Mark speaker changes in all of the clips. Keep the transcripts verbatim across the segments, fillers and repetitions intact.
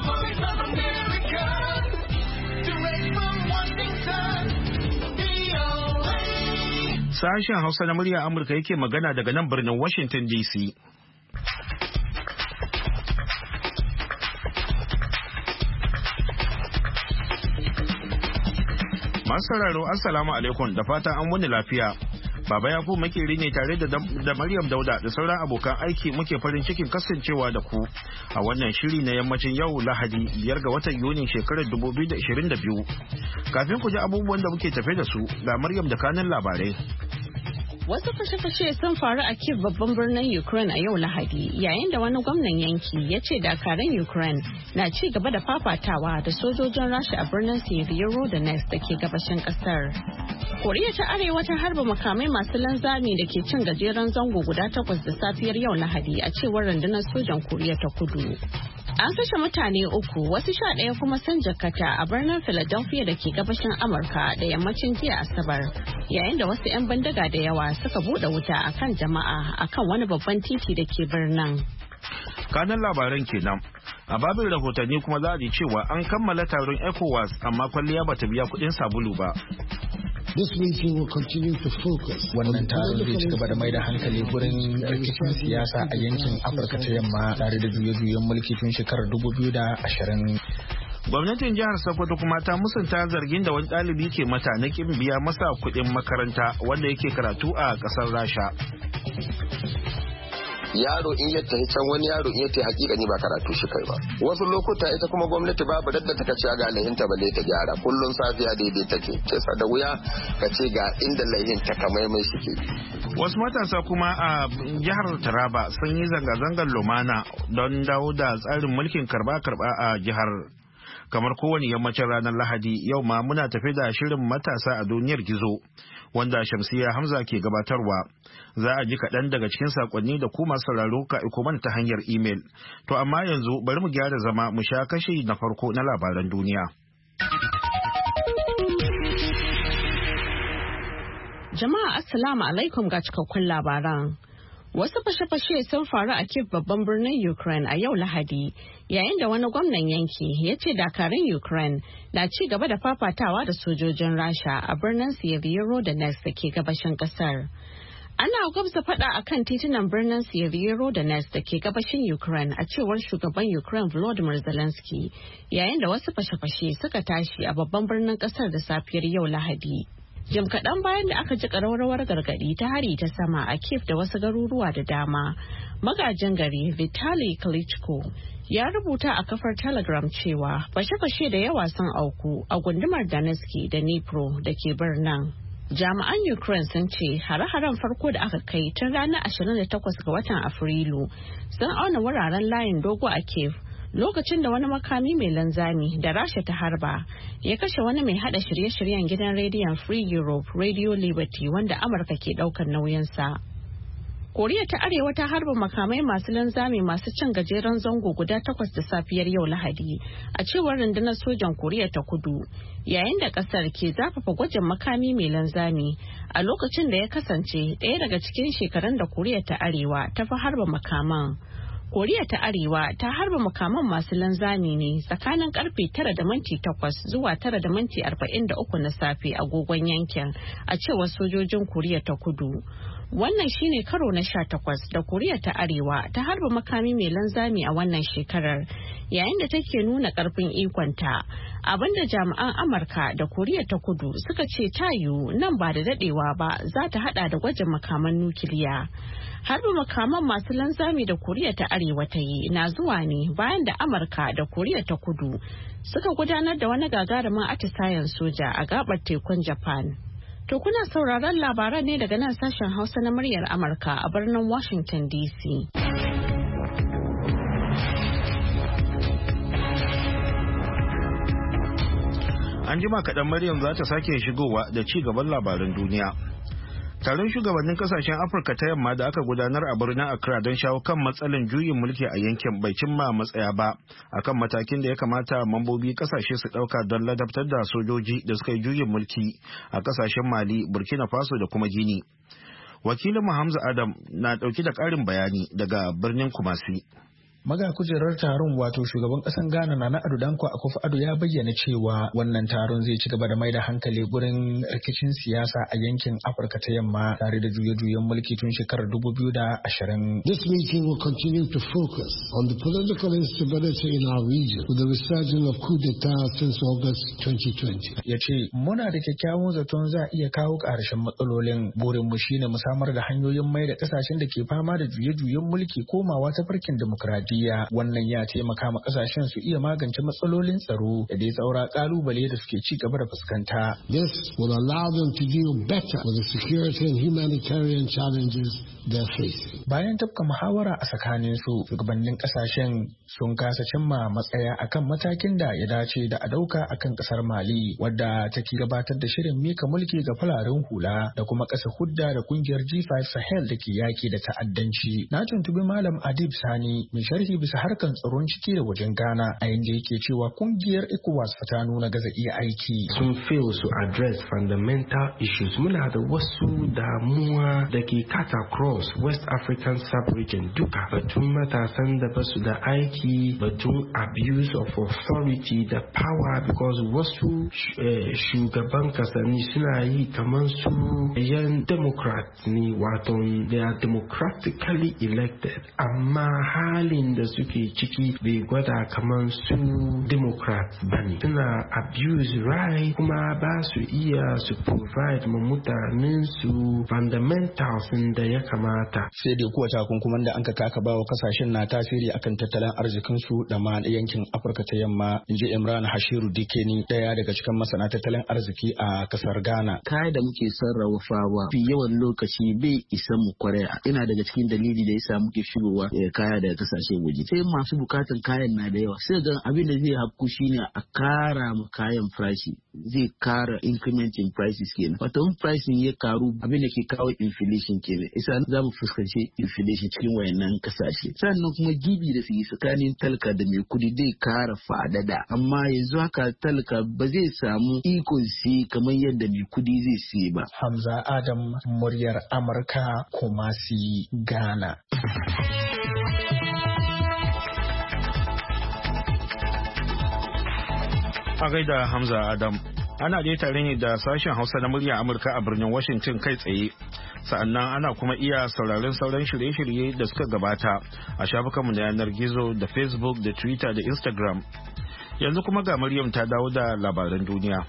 Speaker 1: voice of America, direct from Washington, V O A.
Speaker 2: Sashen Hausa na murya Amurka yake magana daga nan birnin Washington D C. Masu sauraro Assalamu alaikum da fatan an wani lafiya. Baba Yakubu makeri ne tare da da Maryam Dauda da sauran abokan aiki muke farin cikin kasancewa da ku a wannan shiri na yammacin yau Lahadi biyar ga watan Yuni shekarar dubu biyu da ashirin da biyu. Kafin ku ji abubuwan da muke tafe da su ga Maryam da kanin labarai.
Speaker 3: Wasu fashe-fashe sun faru a Kyiv babban birnin Ukraine a yau Lahadi yayin da wani gwamnan yanki ya ce dakarun Ukraine na ci gaba da fafatawa da sojojin Rasha a birnin Severodonetsk da ke gabashin kasar. Koriya ta Arewa ta harba makamai masu linzami da ke cin gajeren zango guda takwas da safiyar yau Lahadi a cewar rundunar sojan Koriya ta Kudu. An kashe mutane uku wasu sha ɗaya kuma sun jakata a birnin Philadelphia da ke gabashin Amurka da yammacin jiya Asabar yayin da wasu 'yan bandaga da yawa suka buɗe wuta akan jama'a akan wani babban titi da ke birnin.
Speaker 2: Kanan labaran kenan. A babin rahotanni kuma za a ji cewa an kammala taron ECOWAS amma kwalliya bata biya kuɗin sabulu ba.
Speaker 4: This meeting will continue to focus.
Speaker 5: Wannan taron zai ci gaba da mai da hankali gurin rikicin siyasa a yankin Afirka ta Yamma tare da juye-juyen mulki tun shekarar dubu biyu da ashirin.
Speaker 2: Gwamnatin jihar Sokoto kuma ta musanta zargin da wani ɗalibi ke mata na kin biya masa kuɗin makaranta wanda yake karatu a ƙasar Rasha.
Speaker 6: Yaro in ya tafi can wani yaro in ya tafi hakika ni ba karatu shi kai ba. Wasu lokuta ita kuma gwamnati babu dadda ta kace ga laihinta balle ta gyara. Kullun safiya daidai take. Kisa da wuya ka ce ga inda laihin ta kamai mai shike.
Speaker 2: Wasu matasa kuma a jihar Taraba sun yi zanga-zangar lumana don dawo da tsarin mulkin karba-karba a jihar. Kamar kowane yammacin ranar Lahadi yau ma muna tafe da shirin matasa a duniyar gizo wanda Shamsiya Hamza ke gabatarwa. Za a ji kaɗan daga cikin sakonni da kuma sauraro ka iko mana ta hanyar imel. To amma yanzu bari mu gyara zama mu sha kashi na farko na labaran duniya.
Speaker 3: Jama'a Assalamu alaikum ga cikakkun labaran. Wasu fashe-fashe sun faru a Kyiv babban birnin Ukraine a yau Lahadi yayin da wani gwamnan yanki ya ce dakarun Ukraine na ci gaba da fafatawa da sojojin Rasha a birnin Severodonetsk da ke gabashin kasar. Ana gwabza fada a kan titunan birnin Severodonetsk da ke gabashin Ukraine a cewar shugaban Ukraine Volodymyr Zelensky yayin da wasu fashe-fashe suka tashi a babban birnin kasar da safiyar yau Lahadi. Jim kaɗan bayan da aka ji ƙararrawar gargaɗi ta hari ta sama a Kyiv da wasu garuruwa da dama, magajin gari Vitaly Klitschko ya rubuta a kafar Telegram cewa fashe-fashe da yawa sun auku a gundumar Donetsk da Dnipro da ke birnin. Jami'an Ukraine sun ce hare-haren farko da aka kai tun ranar ashirin da takwas ga watan Afrilu sun auna wuraren layin dogo a Kyiv. Lokacin da wani makami mai linzami da Rasha ta harba ya kashe wani mai hada shirye-shiryen gidan rediyon Free Europe Radio Liberty wanda Amurka ke daukar nauyinsa. Koriya ta Arewa ta harba makamai masu linzami masu cin gajeren zango guda takwas da safiyar yau Lahadi a cewar rundunar sojan Koriya ta Kudu yayin da kasar ke zafafa gwajin makami mai linzami a lokacin da ya kasance ɗaya daga cikin shekarun da Koriya ta Arewa ta fi harba makaman. Koriya ta Arewa ta harba makaman masu linzami ne tsakanin karfe tara da minti takwas zuwa tara da minti arba'in da uku na safe agogon yankin a cewar sojojin Koriya ta Kudu. Wannan shine karo na sha takwas da Koriya ta Arewa ta harba makami mai linzami a wannan shekarar yayin da take nuna karfin ikonta. Abinda jami'an Amurka da Koriya ta Kudu suka ce ta yiwu nan ba da dadewa ba za ta hada da gwajin makaman nukiliya. Harba makaman masu linzami da Koriya ta Arewa ta yi na zuwa ne bayan da Amurka da Koriya ta Kudu suka gudanar da wani gagarumin atisayen soja a gabar tekun Japan. To kuna sauraron labaran ne daga nan sashen Hausa na muryar Amurka a birnin Washington D C.
Speaker 2: An jima kaɗan Maryam za ta sake shigowa da ci gaban labaran duniya. Taron shugabannin kasashen Afirka ta yamma da aka gudanar a birnin Accra don shawo kan matsalar juyin mulki a yankin bai cimma matsaya ba akan matakin da ya kamata mambobi kasashe su dauka don ladabtar da sojoji da suka yi juyin mulki a kasashen Mali, Burkina Faso da kuma Gini. Wakilin Hamza Adam na dauki da karin bayani daga birnin Kumasi.
Speaker 5: Maga kujerar taron wato shugaban ƙasar Ghana Nana Addo Dankwa Akufo-Addo ya bayyana cewa wannan taron zai ci gaba da mai da hankali gurin rikicin siyasa a yankin Afirka ta Yamma tare da juye-juyen mulki tun shekarar dubu biyu da ashirin.
Speaker 4: This meeting will continue to focus on the political instability in our region with the resurgence of coup d'etat since August twenty twenty.
Speaker 5: Ya ce, muna da kyakkyawan zaton za a iya kawo ƙarshen matsalolin. Burinmu shine mu samar da hanyoyin mai da ƙasashen da ke fama da juye-juyen mulki komawa ta farkin demokradiyya. Wannan ya taimaka ma ƙasashen su iya magance matsalolin tsaro da dai tsaura ƙalubale da suke ci gaba da fuskanta.
Speaker 4: This will allow them to deal better with the security and humanitarian challenges they're facing.
Speaker 5: Bayan tafka muhawara a tsakanin su, shugabannin ƙasashen sun kasa cimma matsaya akan matakin da ya dace da a dauka akan ƙasar Mali, wadda take gabatar da shirin mika mulki ga fararen hula da kuma ƙasa hudda da kungiyar G five Sahel da ke yaki da ta'addanci. Na tuntubi Malam Adib Sani, mai sharhi bisa harkan tsaron ciki da wajen Ghana, a inda yake cewa kungiyar ECOWAS ta nuna gaza iya aiki.
Speaker 7: Sun fail su address fundamental issues. Muna da wasu damuwa da ke cut across West African sub-region duka. Batun matasan da basu da aiki, batun abuse of authority da power, because wasu shugaban kasani suna yi kamar su yan democrat ne, wato they are democratically elected, amma halin da suke ciki bai gwada kamar su democrats bane. Suna abuse right, kuma ba su iya su provide ma mutanen su fundamentals da ya kamata.
Speaker 5: Sai dai kuwa takunkuman da an ka kaka bawa kasashen na tasiri akan tattalin arzikin su da ma yankin Afirka ta Yamma, inji Imran Hashiru Dikeni, daya daga cikin masana tattalin arziki a kasar Ghana.
Speaker 8: Kaya da muke sarrafawa fi yawan lokaci bai isa mu kwarai. Ina daga cikin dalili da yasa muke shigowa kaya daga kasashen waje. Sai masu bukatan kayan na da yawa. Sai ga abin da zai hafku shine a kara mu kayan farashi. Zai kara increment in prices kenan. Wato in pricing ya karu, abin da ke kawo inflation kenan. Isa za mu fuskanci inflation cikin wayannan kasashe. Sannan kuma gibi da su yi tsakanin talaka da mai kudi zai kara fadada. Amma yanzu haka talaka ba zai samu ikon si kamar yadda mai kudi zai siye ba.
Speaker 5: Hamza Adam, muryar Amurka, Kumasi, Ghana.
Speaker 2: A gaida Hamza Adam. Ana dai tare ne da sashen Hausa na murya Amurka a birnin Washington kai tsaye. Sa'annan ana kuma iya sauraron sauran shirye-shirye da suka gabata a shafukanmu na yanar gizo da Facebook da Twitter da Instagram. Yanzu kuma ga Maryam ta dawo da labaran duniya.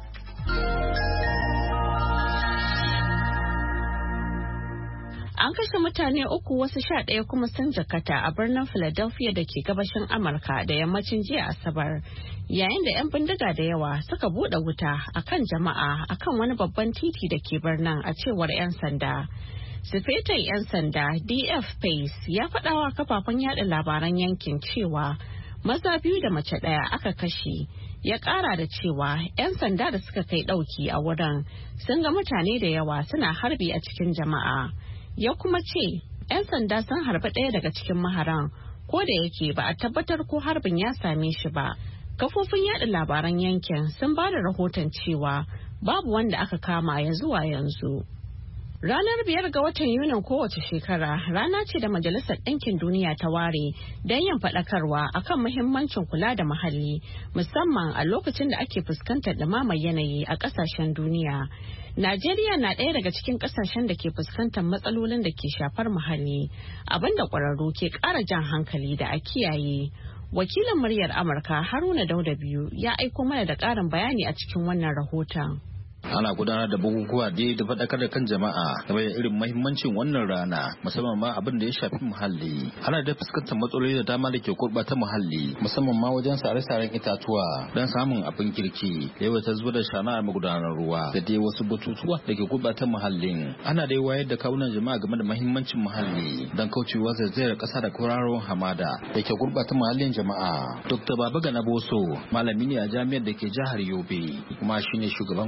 Speaker 3: An kashe mutane uku, wasu sha ɗaya kuma sun jakata a birnin Philadelphia da ke gabashin Amurka da yammacin jiya Asabar, yayin da 'yan bindiga da yawa suka buɗe wuta akan jama'a akan wani babban titi da ke birnin, a cewar 'yan sanda. Sufetan 'yan sanda D F Pace ya faɗawa kafafen yada labaran yankin cewa maza biyu da mace ɗaya aka kashe. Ya ƙara da cewa 'yan sanda da suka kai ɗauki a wurin sun ga mutane da yawa suna harbi a cikin jama'a. Ya kuma ce 'yan sanda sun harbi ɗaya daga cikin maharan, ko da yake ba a tabbatar ko harbin ya same shi ba. Kafofin yada labaran yankin sun ba da rahoton cewa babu wanda aka kama ya zuwa yanzu. Ranar biyar ga watan Yunin kowace shekara rana ce da Majalisar Ɗinkin Duniya ta ware don yin faɗakarwa akan muhimmancin kula da muhalli, musamman a lokacin da ake fuskantar ɗumamar yanayi a ƙasashen duniya. Najeriya na ɗaya daga cikin ƙasashen da ke fuskantar matsalolin da ke shafar muhalli, abinda ƙwararru ke ƙara jan hankali da a kiyaye. Wakilin muryar Amurka Haruna Dauda biyu ya aiko mana da ƙarin bayani a cikin wannan rahoton.
Speaker 9: Ana gudanar da bukukuwa da da faɗakar da kan jama'a game da irin mahimmancin wannan rana, musamman ma abin da ya shafi muhalli. Ana da fuskantar matsaloli da dama da ke gurɓata muhalli, musamman ma wajen sare-saren itatuwa don samun abin kirki, da yawa ta zuba da shana a magudanar ruwa da dai wasu batutuwa da ke gurɓata muhallin. Ana dai wayar da kawunan jama'a game da mahimmancin muhalli don kaucewa zaizayar ƙasa da kwararowar hamada da ke gurɓata muhallin jama'a. Dokta Babagana Boso malami ne a jami'ar da ke jihar Yobe, kuma shine shugaban ƙungiyar da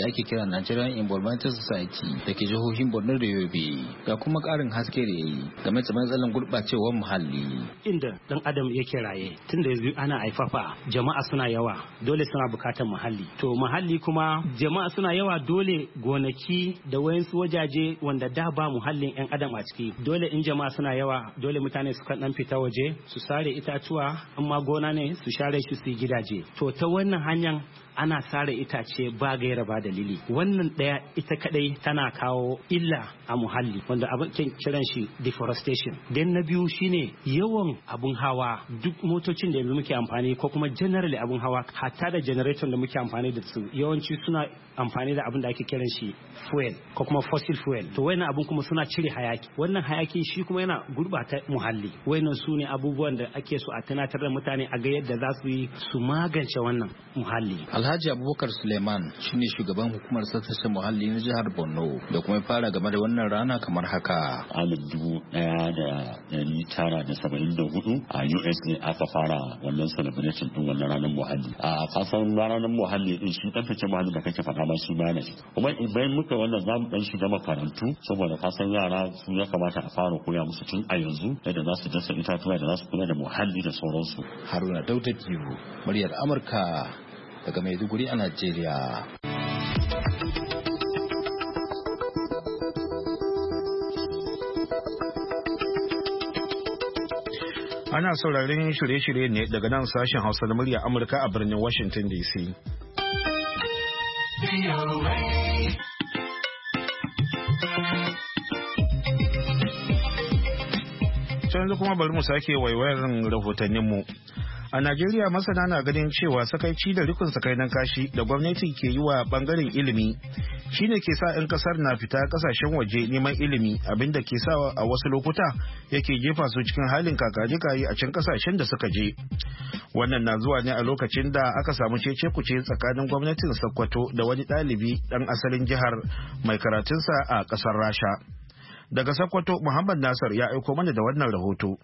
Speaker 9: ake kira Nigerian Environmental Society da ke jihohin Borno da Yobe. Ga kuma ƙarin haske da yayi game da matsalar gurɓacewar muhalli.
Speaker 10: Inda dan adam yake raye tunda yanzu ana haifafa jama'a suna yawa dole suna bukatar muhalli. To muhalli kuma jama'a suna yawa dole gonaki da wayansu wajaje wanda da ba muhallin yan adam a ciki. Dole in jama'a suna yawa dole mutane su kan dan fita waje su sare itatuwa amma gona ne su share shi su gidaje. To ta wannan hanyar ana sare itace ba gaira ba dalili. Wannan daya ita kadai tana kawo illa a muhalli wanda abin kiran shi deforestation. Dan na biyu shine yawan abun hawa, duk motocin da muke amfani ko kuma generally abun hawa hatta da generator da muke amfani da su yawanci suna amfani da abin da ake kiran shi fuel ko kuma fossil fuel. To wannan abun kuma suna cire hayaki. Wannan hayaki shi kuma yana gurbata muhalli. Wannan su ne abubuwan da ake so a tunatar da mutane a ga yadda za su yi su magance wannan muhalli.
Speaker 9: Alhaji Abubakar Suleiman shine shugaban hukumar tsaftace muhalli na jihar Borno da kuma fara game da wannan rana kamar haka.
Speaker 11: Alif dubu ɗaya da ɗari tara da saba'in da hudu a U S ne aka fara wannan celebration din wannan ranar muhalli. A kasan ranar muhalli din shi tsaftace muhalli da kake faɗa ma shi ma ne. Kuma idan muka wannan zamu dan shiga makarantu saboda kasan yara su ya kamata a fara koya musu tun a yanzu yadda za su dasa itatuwa da za su kula da muhalli da sauransu.
Speaker 9: Haruna Dauda Kiru, muryar Amurka daga Maiduguri a Najeriya.
Speaker 2: Ana sauraron shirye-shirye ne daga nan sashen Hausa na murya Amurka a birnin Washington D C. Yanzu kuma bari mu sake waiwayar rahotanninmu. A Najeriya masana na ganin cewa sakaici da rikon sakainan kashi da gwamnati ke yi wa bangaren ilimi shine ke sa 'yan kasar na fita kasashen waje neman ilimi, abinda ke sa a wasu lokuta yake jefa su cikin halin kakajikayi a can kasashen da suka je. Wannan na zuwa ne a lokacin da aka samu cece-kuce tsakanin gwamnatin Sokoto da wani ɗalibi ɗan asalin jihar mai karatunsa a ƙasar Rasha. Daga Sokoto, Muhammad Nasir ya aiko mana da wannan rahoto.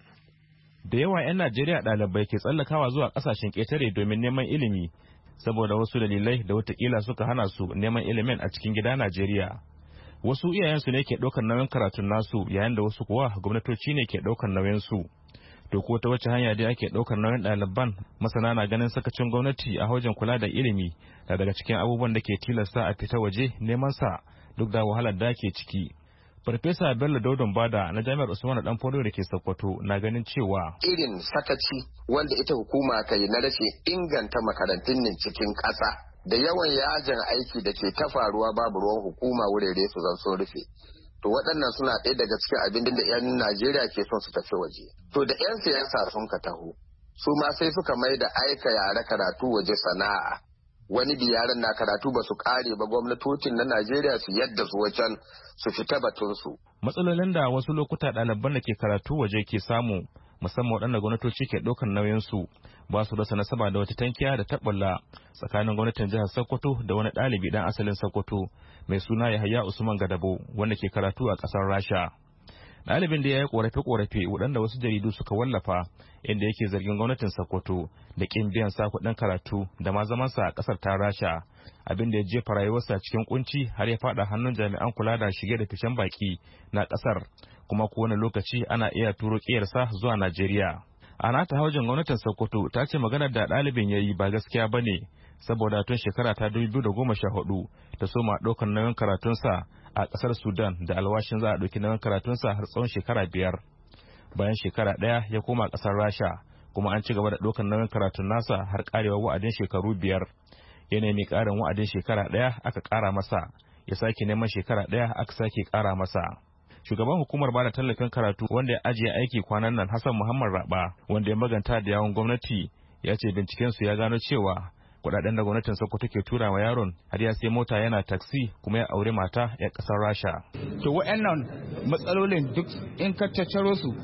Speaker 12: Da yawa 'yan Najeriya ɗalibai ke tsallakawa zuwa ƙasashen ƙetare domin neman ilimi saboda wasu dalilai da watakila suka hana su neman ilimin a cikin gida Najeriya. Wasu iyayensu ne ke ɗaukar nauyin karatun nasu yayin da wasu kuwa gwamnatoci ne ke ɗaukar nauyin su. To ko ta wace hanya dai ake ɗaukar nauyin ɗaliban, masana na ganin sakacin gwamnati a wajen kula da ilimi da daga cikin abubuwan da ke tilasta a fita waje neman sa duk da wahalar da ke ciki. Farfesa Bello Dodon Bada na Jami'ar Usman Danfodiyo da ke Sokoto na ganin cewa
Speaker 6: irin sakaci wanda ita hukuma ka yi na rashin inganta makarantun nan cikin ƙasa da yawan yajin aiki da ke ta faruwa babu ruwan hukuma wurare su zan sun rufe. To waɗannan suna ɗaya daga cikin abin da 'yan Najeriya ke son su tafi waje. To da 'yan siyasa sun ka taho, su ma sai suka mai da aika yara karatu waje sana'a. Wani biyaran na karatu ba su kare ba, gwamnatocin na Najeriya su yadda su wajen su fita batunsu.
Speaker 12: Matsalolin da wasu lokuta ɗaliban da ke karatu waje ke samu, musamman waɗanda gwamnatoci ke ɗaukar nauyinsu, ba su rasa nasaba da wata tankiya da taɓalla tsakanin gwamnatin jihar Sokoto da wani ɗalibi ɗan asalin Sokoto mai suna Yahaya Usman Gadabo wanda ke karatu a ƙasar Rasha. Ɗalibin da ya yi ƙorafe-ƙorafe waɗanda wasu jaridu suka wallafa inda yake zargin gwamnatin Sokoto da ƙin biyan sa kuɗin karatu da ma zamansa a ƙasar ta Rasha, abin da ya jefa rayuwarsa cikin kunci har ya faɗa hannun jami'an kula da shige da ficen baki na ƙasar, kuma kowane lokaci ana iya turo ƙiyarsa zuwa Najeriya. A nata haujin gwamnatin Sokoto ta ce maganar da ɗalibin ya yi ba gaskiya ba ne, saboda tun shekara ta dubu biyu da goma sha hudu ta soma ɗaukar nauyin karatunsa a ƙasar Sudan da alwashin za a ɗauki nauyin karatunsa har tsawon shekara biyar. Bayan shekara ɗaya ya koma ƙasar Rasha, kuma an ci gaba da ɗaukar nauyin karatun nasa har ƙarewa wa'adin shekaru biyar. Ya nemi ƙarin wa'adin shekara ɗaya aka ƙara masa, ya sake neman shekara ɗaya aka sake ƙara masa. Shugaban hukumar bada tallafin karatu wanda ya ajiye aiki kwanan nan Hassan Muhammad Raba, wanda ya maganta da yawon gwamnati, ya ce bincikensu ya gano cewa kudaden da gwamnatin Sokoto ke tura wa yaron har ya sai mota yana taksi kuma ya aure mata ya kasar Rasha.
Speaker 13: To waɗannan matsalolin duk in ka tattaro su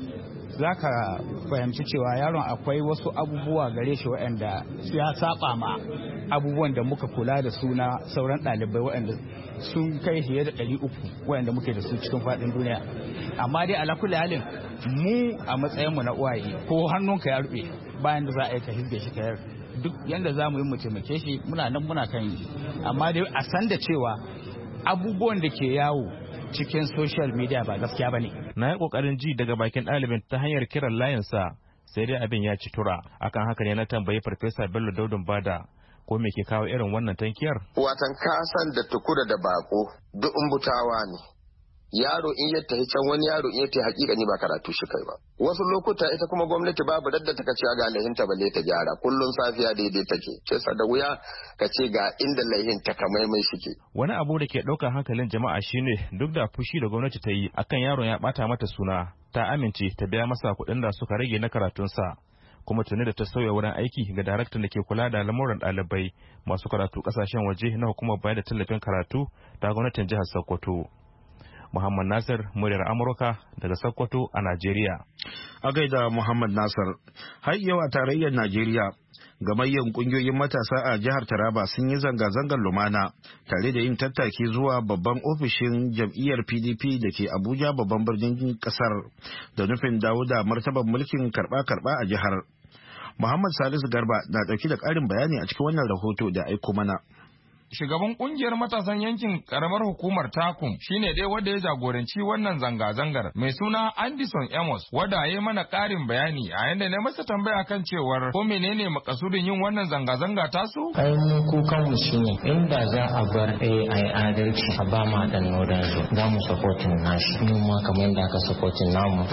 Speaker 13: zaka fahimci cewa yaron akwai wasu abubuwa gare shi waɗanda ya saba ma abubuwan da muka kula da su na sauran ɗalibai waɗanda sun kai fiye da ɗari uku waɗanda muke da su cikin faɗin duniya. Amma dai ala kulli halin mu a matsayinmu na uwaye ko hannunka ya ruɓe bayan da za a yi ka hizge shi ka duk yanda za mu yi mu taimake shi muna nan muna kan yi amma dai a san da cewa abubuwan da ke yawo cikin social media ba gaskiya ba ne.
Speaker 12: Na yi ƙoƙarin ji daga bakin ɗalibin ta hanyar kiran layinsa sai dai abin ya ci tura. Akan haka ne na tambayi Farfesa Bello Daudun Bada ko me ke kawo irin wannan tankiyar?
Speaker 6: Watan kasan da tukura da bako duk umbutawa ne. Yaro in ya tafi can wani yaro in ya tafi hakika ni ba karatu shi kai ba. Wasu lokuta ita kuma gwamnati babu dadda ta kace ga laihinta balle ta gyara kullun safiya daidai take. Ce sa da wuya ka ce ga inda laihin ta kamaimai shike.
Speaker 12: Wani abu da ke ɗaukar hankalin jama'a shine duk da fushi da gwamnati ta yi akan yaron ya bata mata suna ta amince ta biya masa kuɗin da suka rage na karatunsa. Kuma tuni da ta sauya wurin aiki ga daraktan da ke kula da lamuran ɗalibai masu karatu ƙasashen waje na hukumar bayar da tallafin karatu ta gwamnatin jihar Sokoto. Muhammad Nasir, muryar Amurka daga Sokoto a Najeriya.
Speaker 2: A gaida Muhammad Nasir, har yau a tarayyar Najeriya, gamayyar kungiyoyin matasa a jihar Taraba sun yi zanga-zangar lumana tare da yin tattaki zuwa babban ofishin jam'iyyar P D P da ke Abuja babban birnin kasar da nufin dawo da martaban mulkin karba-karba a jihar. Muhammad Salisu Garba na ɗauki da ƙarin bayani a cikin wannan rahoto da aiko mana.
Speaker 14: Shugaban kungiyar matasan yankin karamar hukumar Takum shine dai wanda ya jagoranci wannan zanga-zangar mai suna Anderson Amos wanda ya mana karin bayani a yanda ne masa tambaya kan cewar ko menene makasudin yin wannan zanga-zanga tasu?
Speaker 15: Ai mu kukan mu shine inda za a bar A I adalci a ba ma dan nodan zo za mu supporting nashi mu ma kamar yadda aka supporting namu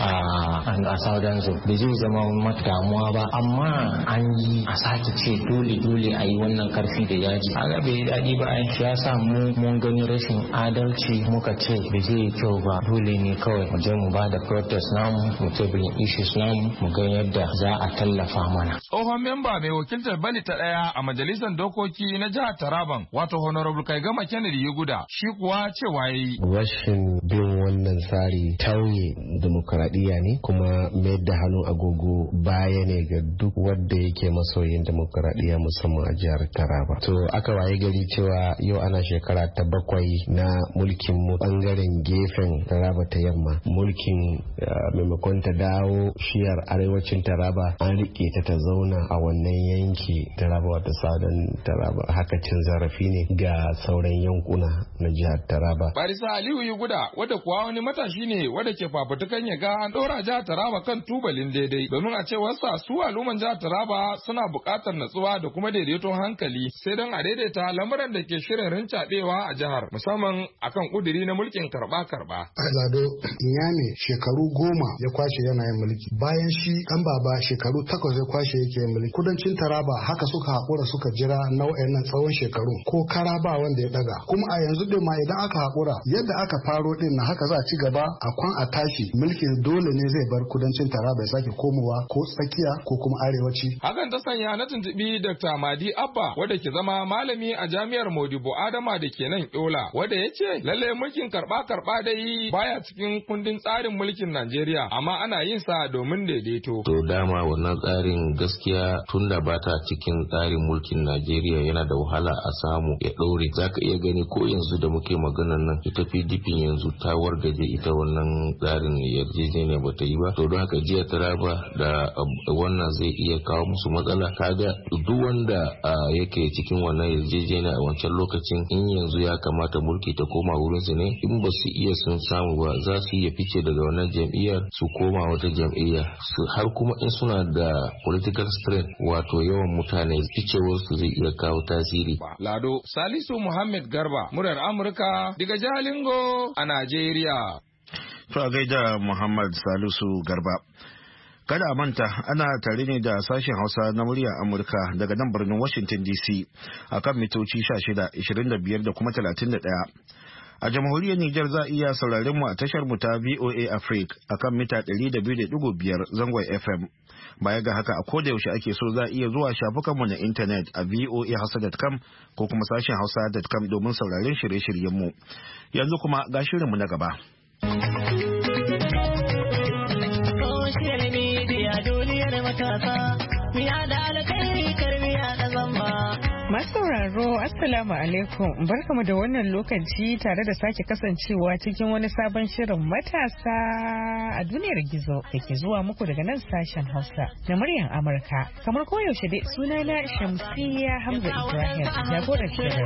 Speaker 15: a a Southern Zone bai zai zama mata damuwa ba amma an yi a sake ce dole dole a yi wannan karfi da yaji a ga bai daɗi ba ai ya sa mu mun gani rashin adalci muka ce bai zai kyau ba dole ne kawai mu je mu ba da protest namu mu tabbayin issues namu mu ga yadda za a tallafa mana.
Speaker 14: Tsohon memba mai wakiltar Bali ta ɗaya a majalisar dokoki na jihar Taraban wato Honorable Kaigama Kennedy Yuguda shi kuwa cewa yayi
Speaker 16: rashin bin wannan tsari tauye demokradiyya ne kuma mai da hannu agogo baya ne ga duk wanda yake masoyin demokradiyya musamman a jihar Taraba. To aka waye gari cewa yau ana shekara ta bakwai na mulkin mu bangaren gefen Taraba ta yamma mulkin maimakon ta dawo shiyar arewacin Taraba an rike ta ta zauna a wannan yanki Taraba wata sadan Taraba haka cin zarafi ne ga sauran yankuna na jihar Taraba.
Speaker 14: Barisa Aliyu Yuguda wadda kuwa wani matashi ne wadda ke fafutukan ya ga an ɗora jihar Taraba kan tubalin daidai domin a cewar sa su al'umman jihar Taraba suna buƙatar natsuwa da kuma daidaiton hankali sai don a daidaita lamuran da ke shirin rincaɓewa a jihar musamman akan ƙudiri na mulkin karɓa-karɓa.
Speaker 17: Lado Inyame shekaru goma ya kwashe yana yin mulki bayan shi ɗan baba shekaru takwas ya kwashe yake yin mulki kudancin Taraba haka suka haƙura suka jira nau'in nan tsawon shekaru ko kara ba wanda ya daga kuma a yanzu din ma idan aka haƙura yadda aka faro din na haka za a ci gaba a kwan a tashi mulkin dole ne zai bar kudancin Taraba ya sake komowa ko tsakiya ko kuma arewaci.
Speaker 14: Hakan ta sanya na tuntuɓi Doctor Madi Abba wadda ke zama malami a jami'ar Modibo Adama da ke nan Yola wadda ya ce lalle mulkin karɓa-karɓa dai baya cikin kundin tsarin mulkin Najeriya amma ana yin sa domin daidaito.
Speaker 18: To dama wannan tsarin gaskiya tunda ba ta cikin tsarin mulkin Najeriya yana da wahala a samu ya ɗore. Za ka iya gani ko yanzu da muke maganan nan ita P D P yanzu ta wargaje ita wannan tsarin yarjejeniya ba ta yi ba. To don haka jiya Taraba da wannan zai iya kawo musu matsala. Kaga duk wanda yake cikin wannan yarjejeniya a wancan lokacin in yanzu ya kamata mulki ta koma wurin su ne in ba su iya sun samu ba za su iya fice daga wannan jam'iyyar su koma wata jam'iyya har kuma in suna da political strength wato yawan mutane ficewar su zai iya kawo tasiri.
Speaker 14: Lado Salisu Muhammad Garba murar Amurka daga Jalingo a Najeriya.
Speaker 2: To a gaida Muhammad Salisu Garba. Kada a manta ana tare ne da sashen Hausa na muryar Amurka daga nan birnin Washington D C a kan mitoci sha shida, ishirin da biyar da kuma talatin da ɗaya. A jamhuriyar Nijar za a iya sauraren mu a tashar mu ta V O A Africa a kan mita ɗari da biyu da ɗigo biyar zangon F M. Baya ga haka a koda yaushe ake so za a iya zuwa shafukanmu na intanet a voa hausa dot com ko kuma sashen hausa dot com domin sauraren shirye-shiryen mu. Yanzu kuma ga shirinmu na gaba.
Speaker 19: Masu sauraro, Assalamu alaikum. Barkamu da wannan lokaci tare da sake kasancewa cikin wani sabon shirin matasa a duniyar gizo da ke zuwa muku daga nan sashen Hausa na muryar Amurka. Kamar koyaushe dai sunana Shamsiyya Hamza Ibrahim, jagorar shirin.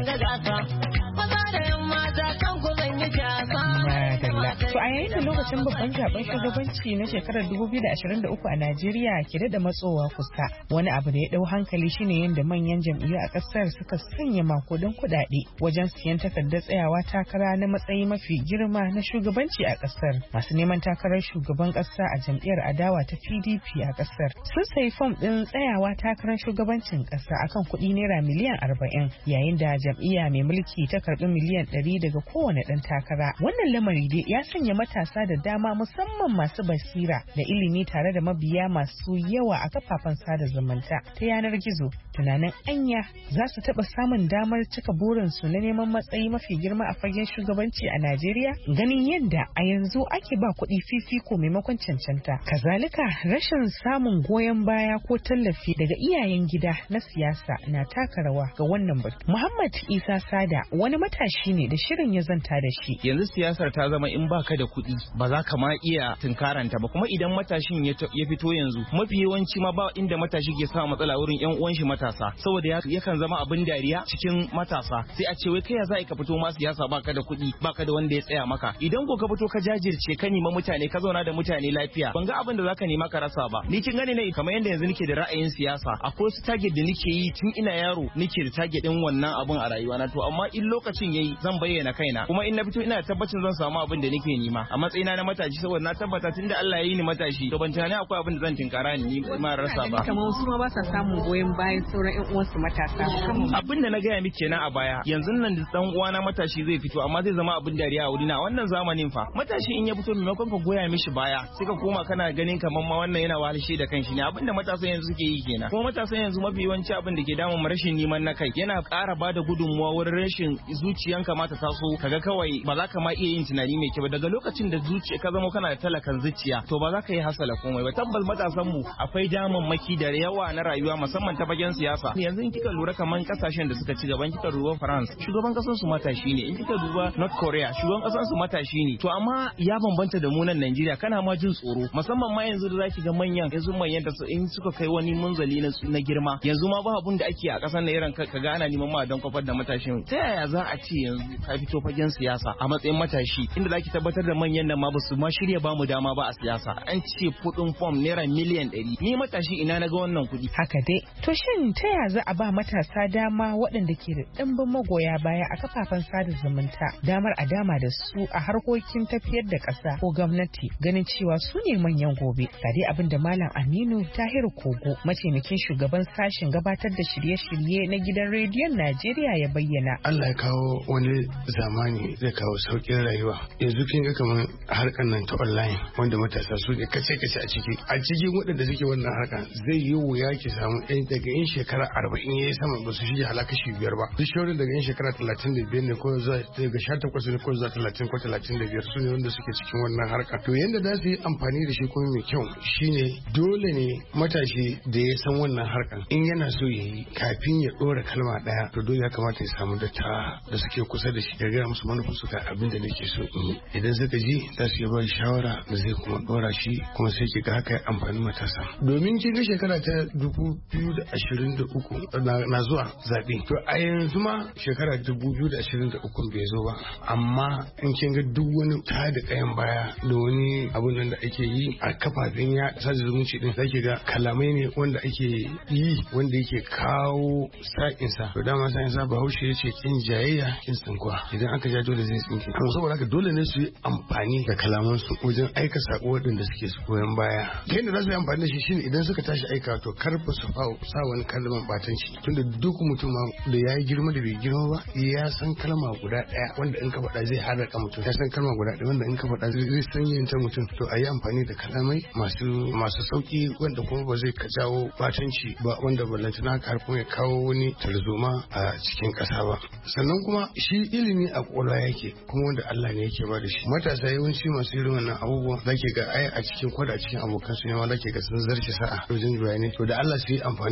Speaker 19: Madalla. To a yayin da lokacin babban zaben shugabanci na shekarar dubu biyu da ashirin da uku a Najeriya ke da matsowa kusa, wani abu da ya dau hankali shine yadda manyan jam'iyyu a kasar suka sanya makudan kuɗaɗe wajen siyan takardar tsayawa takara na matsayi mafi girma na shugabanci a kasar. Masu neman takarar shugaban kasa a jam'iyyar adawa ta P D P a kasar sun sayi fom ɗin tsayawa takarar shugabancin kasa akan kuɗi naira miliyan arba'in, yayin da jam'iyya mai mulki ta karɓi miliyan ɗari daga kowane ɗan takara. Wannan lamari dai ya sanya matasa da dama musamman masu basira da ilimi tare da mabiya masu yawa a kafafen sada zumunta ta yanar gizo tunanin anya za su taɓa samun damar cika burinsu na neman matsayi mafi girma a fagen shugabanci a Najeriya, ganin yadda a yanzu ake ba kuɗi fifiko maimakon cancanta. Kazalika rashin samun goyon baya ko tallafi daga iyayen gida na siyasa na taka rawa ga wannan batu. Muhammad Isa Sada wani matashi ne da shirin ya zanta da shi.
Speaker 20: Yanzu siyasar ta zama in baka da kuɗi ba za ka ma iya tunkaranta ba, kuma idan matashin ya fito yanzu mafi yawanci ma ba inda matashi ke sa matsala wurin yan uwan shi matasa, saboda yakan zama abin dariya cikin matasa. Sai a ce wai kai ya za ka fito ma siyasa baka da kuɗi, baka da wanda ya tsaya maka. Idan ko ka fito ka jajirce ka nima mutane, ka zauna da mutane lafiya, ban ga abin da zaka nema ka rasa ba. Ni kin gani ne kamar yanda yanzu nake da ra'ayin siyasa, akwai su target da nake yi tun ina yaro, nake da target din wannan abun a rayuwana. To amma in lokacin yayi zan bayyana kaina, kuma in na fito ina tabbacin zan samu abin da nake nema a matsayina na matashi, saboda na tabbata tunda Allah ya yi ni matashi to ban tunani akwai abin da zan tinkara ni ma rasa ba.
Speaker 19: Kamar wasu ma ba sa samun goyon bayan sauran ƴan uwansu matasa.
Speaker 20: Abin da na gaya miki kenan a baya, yanzu nan da dan uwana matashi zai fito amma zai zama abin dariya a wurina. Wannan zamanin fa matashi in ya fito maimakon ka goya mishi baya sai ka koma kana ganin kamar ma wannan yana wahalshe da kanshi ne. Abin da matasan yanzu suke yi kenan. Kuma matasan yanzu mafi yawanci abin da ke damun mu rashin neman na kai, yana ƙara bada gudunmuwa wurin rashin zuciyanka ma ta taso kaga kawai ba za ka ma iya yin tunani mai kyau. Daga lokacin da zuciya ka zama kana da talakan zuciya to ba za ka yi hasala komai ba. Tabbas matasan mu akwai damammaki da yawa na rayuwa musamman ta fagen siyasa. Yanzu in kika lura kaman kasashen da suka ci gaban, kika duba France shugaban kasar su matashi ne, in kika duba North Korea shugaban kasar su matashi ne. To amma ya bambanta da mu nan Najeriya, kana ma jin tsoro musamman ma yanzu da zaki ga manyan yanzu manyan da in suka kai wani munzali na girma, yanzu ma ba abun da ake a kasar na irin ka ga ana neman ma don kofar da matashin. Ta yaya za a ce yanzu ka fito fagen siyasa a matsayin matashi inda zaki tabbatar da manyan nan ma ba su ma shirya ba mu dama ba a siyasa, an ce kudin fom naira miliyan ɗari, ni matashi ina na ga wannan kuɗi.
Speaker 19: Haka dai, to shin ta yaya za a ba matasa dama waɗanda ke da ɗimbin magoya baya a kafafen sada zumunta damar a dama da su a harkokin tafiyar da ƙasa ko gwamnati, ganin cewa su ne manyan gobe? Ga dai abin da Malam Aminu Tahiru Kogo, mataimakin shugaban sashen gabatar da shirye-shirye na gidan rediyon Najeriya ya bayyana.
Speaker 17: Allah ya kawo wani zamani zai kawo sauƙin rayuwa. Yanzu kin ga kamar harkar nan ta online wanda matasa su ne kace-kace a ciki. A cikin waɗanda suke wannan harka zai yi wuya ki samu ɗan daga yin shekara arba'in ya yi sama ba su shige halaka shi biyar ba. Duk shawarar daga yin shekara talatin da biyar ne ko zuwa daga sha takwas ne ko zuwa talatin ko talatin da biyar su ne wanda suke cikin wannan harka. To yanda za su yi amfani da shi kuma mai kyau shine dole ne matashi da ya san wannan harkan in yana so ya yi kafin ya ɗora kalma ɗaya to dole ya kamata ya samu datta da suke kusa da shi ya gaya musu manufar su ga abin da nake so in yi. Idan suka ji za su yi ba shawara da zai kuma ɗora shi kuma sai ki ga haka amfani matasa. Domin kin ga shekara ta dubu biyu da ashirin da uku na zuwa zaɓe. To a yanzu ma shekara dubu biyu da ashirin da uku bai zo ba. Amma in kin ga duk wani ta da kayan baya da wani abun nan da ake yi a kafafen ya sada zumunci din zaki ga kalamai ne wanda ake yi wanda yake kawo sa'insa. To dama sa'insa Bahaushe ya ce kin jayayya kin tsinkuwa. Idan aka ja dole zai tsinke. Amma saboda haka dole ne su yi amfani da kalamansu wajen aika sako waɗanda suke su goyon baya. Ta yadda za su yi amfani da shi shine idan suka tashi aika to kar ba su sa wani kalman batanci. Tunda duk mutum da ya yi girma da bai girma ba ya san kalma guda ɗaya wanda in ka faɗa zai haraka mutum. Ya san kalma guda ɗaya wanda in ka faɗa zai sanyanta mutum. To a yi amfani da kalamai masu masu sauki wanda kuma ba zai ka jawo batanci ba wanda ballantana haka har kuma ya kawo wani tarzoma a cikin ƙasa ba. Sannan kuma shi ilimi a ƙwaƙwalwa yake kuma wanda Allah ne yake ba da shi. Matasa yawanci masu irin wannan abubuwan zake ga ai a cikin kwada cikin abokan su ne ma zake ga sun zarce sa'a wajen bayani. To da Allah su yi amfani da wannan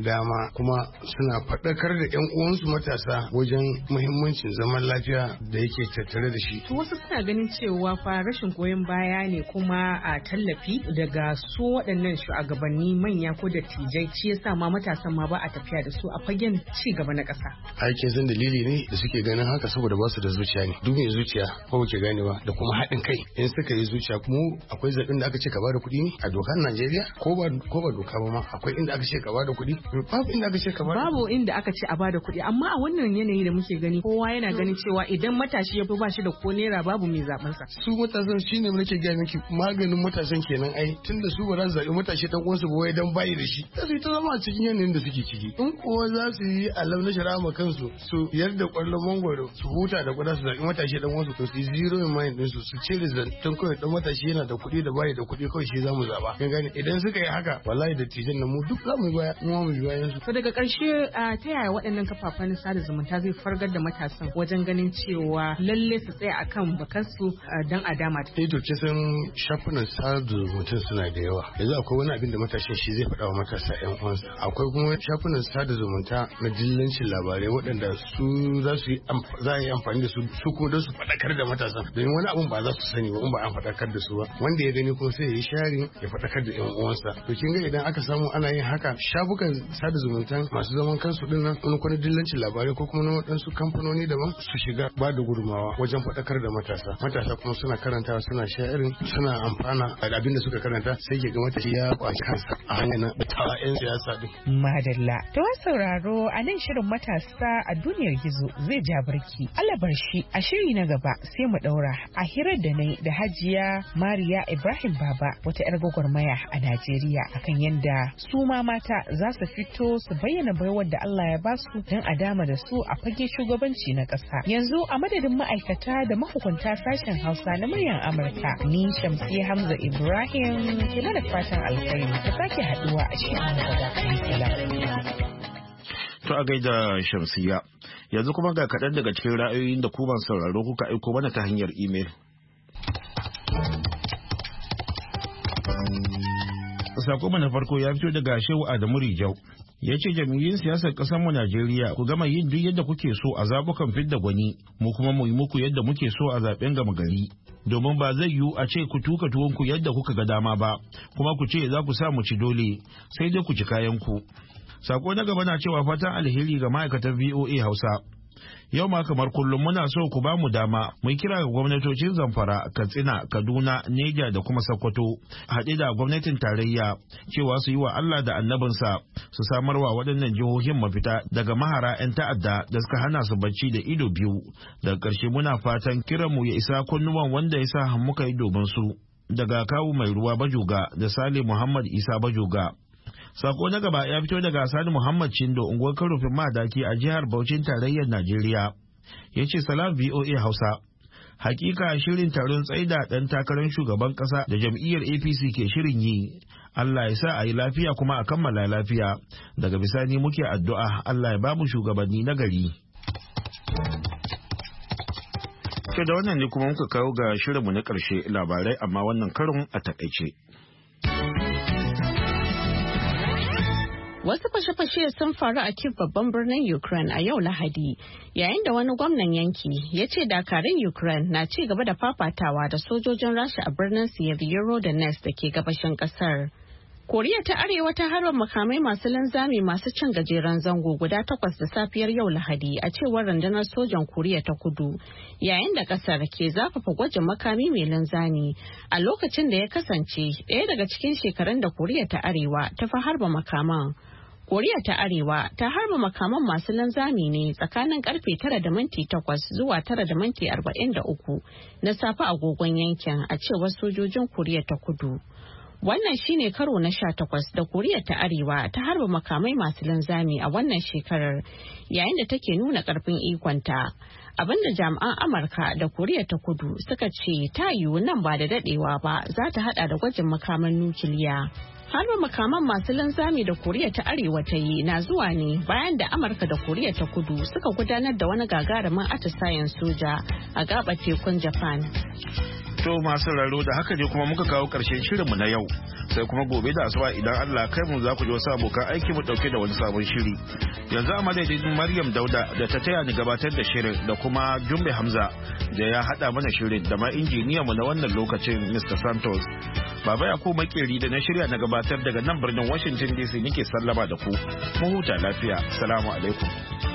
Speaker 21: wannan dama kuma suna faɗakar da 'yan uwansu matasa wajen muhimmancin zaman lafiya da yake tattare da shi.
Speaker 19: To wasu suna ganin cewa fa rashin goyon baya ne kuma a tallafi daga su waɗannan shugabanni manya ko dattijai shi yasa ma matasan ma ba a tafiya da su a fagen ci gaba na ƙasa.
Speaker 21: Aikin san dalili ne da suke ganin haka saboda ba su da zuciya ne. Duk mai zuciya ko ke ganewa da kuma haɗin kai. In suka yi zuciya kuma akwai zaɓen da aka ce ka bada kuɗi ne a dokar Najeriya ko ba ko ba doka ba ma akwai inda aka ce ka bada kuɗi babu inda aka ce ka bada.
Speaker 19: Babu inda aka ce a bada kuɗi amma a wannan yanayi da muke gani kowa yana ganin cewa idan matashi ya fi ba shi da ko naira babu mai zaɓen sa.
Speaker 21: Su matasan shine nake gaya miki maganin matasan kenan ai tunda su ba za su zaɓi matashi dan uwansu ba wai dan bayi da shi. Za su yi ta zama a cikin yanayin da suke ciki. In kowa za su yi alam na shara ma kansu su yarda kwallon mangwaro su huta da kuɗa su zaɓi matashi dan uwansu to su yi zero in mind ɗinsu su cire zantan kawai dan matashi yana da kuɗi da bayi da kuɗi kawai shi za mu zaɓa. Kin gane idan suka yi haka wallahi da tijan nan mu duk za mu yi baya mu mu yi bayan su.
Speaker 19: To daga ƙarshe ta yaya waɗannan kafafen sada zumunta zai fargar da matasan wajen ganin cewa lalle su tsaya akan bakansu dan a dama ta.
Speaker 21: Eh to kisan shafunan sada zumunta suna da yawa. Yanzu akwai wani abin da matashin shi zai faɗa wa matasa ƴan uwansa. Akwai kuma shafunan sada zumunta na dillancin labarai waɗanda su za su yi za a yi amfani da su su ko don su faɗakar da matasan. Domin wani abun ba za su sani ba in ba an faɗakar da su ba. Wanda ya gani ko sai ya yi sharing ya faɗakar da ƴan uwansa. To kin ga idan aka samu ana yin haka shafukan sada zumunta masu zaman kansu din nan wani kwanan dillancin labarai ko kuma na waɗansu kamfanoni daban su shiga ba da gudunmawa wajen faɗakar da matasa. Matasa kuma suna karantawa suna sharing suna amfana da abin da suka karanta sai ke ga matashi ya kwaci kansa a hanyar na tawa 'yan siyasa din.
Speaker 19: Madalla. To sauraro a nan shirin matasa a duniyar gizo zai ja barki. Allah bar shi a shiri na gaba sai mu daura a hirar da nayi da Hajiya Mariya Ibrahim Baba wata 'yar gwagwarmaya a Najeriya akan yadda su ma mata za su fito su bayyana baiwar da Allah ya ba su don a dama da su a fage shugabanci na ƙasa. Yanzu a madadin ma'aikata da mahukunta sashen Hausa na muryar Amurka ni Shamsi Hamza Ibrahim ke da fatan alkhairi ta sake haduwa a cikin gaba.
Speaker 2: To a gaida Shamsiya yanzu kuma ga kaɗan daga cikin ra'ayoyin da ku ban sauraro kuka aiko mana ta hanyar imel. Sako na farko ya fito daga Shehu Adamu Rijau. Ya ce jam'iyyun siyasar ƙasarmu Najeriya ku gama yin duk yadda kuke so a zabukan fidda gwani mu kuma mu yi muku yadda muke so a zaben gama gari. Domin ba zai yiwu a ce ku tuka tuwonku yadda kuka ga dama ba kuma ku ce za ku sa mu ci dole sai dai ku ci kayanku. Sako na gaba na cewa fatan alheri ga ma'aikatan V O A Hausa. Yau ma kamar kullum muna so ku ba mu dama mu kira ga gwamnatocin Zamfara, Katsina, Kaduna, Neja da kuma Sokoto haɗe da gwamnatin tarayya cewa su yi wa Allah da annabinsa su samarwa waɗannan jihohin mafita daga mahara 'yan ta'adda da suka hana su bacci da ido biyu. Daga ƙarshe muna fatan kiranmu ya isa kunnuwan wanda ya sa muka yi domin su. Daga kawu mai ruwa Bajoga da Sale Muhammad Isa Bajoga. Sako na gaba ya fito daga Sani Muhammad Chindo unguwar Karofin Madaki a jihar Bauchin tarayyar Najeriya. Ya ce salam V O A Hausa. Hakika shirin taron tsaida ɗan takarar shugaban ƙasa da jam'iyyar A P C ke shirin yi. Allah ya sa a yi lafiya kuma a kammala lafiya. Daga bisani muke addu'a Allah ya ba mu shugabanni na gari. To da wannan ne kuma muka kawo ga shirinmu na ƙarshe labarai amma wannan karin a takaice.
Speaker 3: Wasu fashe-fashe sun faru a Kyiv babban birnin Ukraine a yau Lahadi, yayin da wani gwamnan yanki ya ce dakarun Ukraine na ci gaba da fafatawa da sojojin Rasha a birnin Severodonetsk da ke gabashin kasar. Koriya ta Arewa ta harba makamai masu linzami masu cin gajeren zango guda takwas da safiyar yau Lahadi a cewar rundunar sojan Koriya ta Kudu, yayin da kasar ke zafafa gwajin makami mai linzami a lokacin da ya kasance ɗaya daga cikin shekarun da Koriya ta Arewa ta fi harba makaman. Koriya ta Arewa ta harba makaman masu linzami ne tsakanin karfe tara da minti takwas zuwa tara da minti arba'in da uku na safe agogon yankin a cewar sojojin Koriya ta Kudu. Wannan shine karo na sha takwas da Koriya ta Arewa ta harba makamai masu linzami a wannan shekarar yayin da take nuna karfin ikonta. Abinda jami'an Amurka da Koriya ta Kudu suka ce ta yiwu nan ba da dadewa ba za ta hada da gwajin makaman nukiliya. Harba makaman masu linzami da Koriya ta Arewa ta yi na zuwa ne bayan da Amurka da Koriya ta Kudu suka gudanar da wani gagarumin atisayen soja a gabar tekun Japan.
Speaker 2: To masu raro da haka ne kuma muka kawo ƙarshen shirinmu na yau. Sai kuma gobe da asuba idan Allah kai mu za ku ji wasu abokan aiki mu ɗauke da wani sabon shiri. Yanzu a madadin Maryam Dauda da ta taya ni gabatar da shirin da kuma Jumbe Hamza da ya haɗa mana shirin da ma injiniyan mu na wannan lokacin Mister Santos. Baba ya ko makeri da na shirya na gabatar daga nan birnin Washington D C nake sallama da ku. Mu huta lafiya. Assalamu alaikum.